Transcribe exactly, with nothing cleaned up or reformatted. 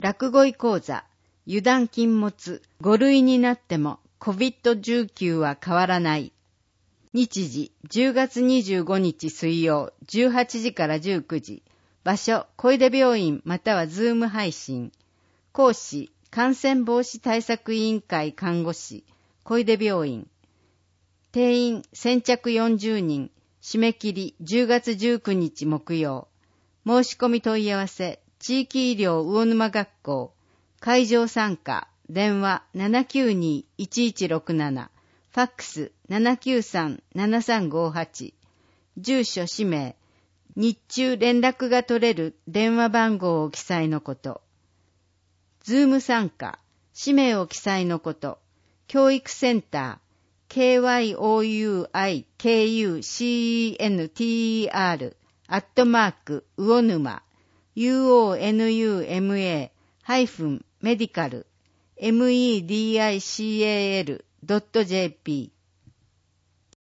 落語医講座、油断禁物、ご類になっても コビッドじゅうきゅう は変わらない。日時、じゅうがつにじゅうごにち水曜、じゅうはちじからじゅうくじ。場所、小出病院またはズーム配信。講師、感染防止対策委員会看護師、小出病院。定員、先着よんじゅうにん。締め切り、じゅうがつじゅうくにち木曜。申し込み問い合わせ、地域医療魚沼学校。会場参加、電話 ななきゅうに いちいちろくなな。ファックス ななきゅうさん ななさんごはち。住所氏名、日中連絡が取れる電話番号を記載のこと。ズーム参加、氏名を記載のこと。教育センター、ケーワイオーユーアイケーユーシーイーエヌティーイーアール アットマーク、魚沼、ユーオーエヌユーエムエー ハイフン、メディカル、メディカル ドットジェーピー